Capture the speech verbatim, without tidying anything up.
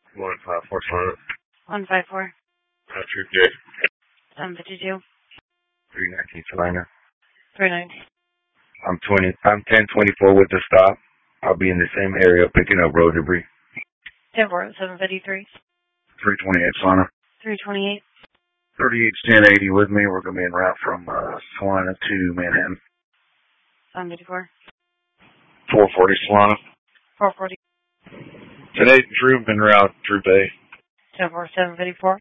one five four Solana. one five four. Patrick J. seven fifty-two. three nineteen Solana. three ninety. I'm twenty. I'm ten twenty-four with the stop. I'll be in the same area picking up road debris. ten four. seven fifty-three. three twenty-eight Solana. three twenty-eight. thirty-eight ten eighty with me. We're going to be en route from uh, Solana to Manhattan. seven fifty-four. four forty Solana. four forty. Today, Drew en route, Drew Bay. ten four. seven fifty-four.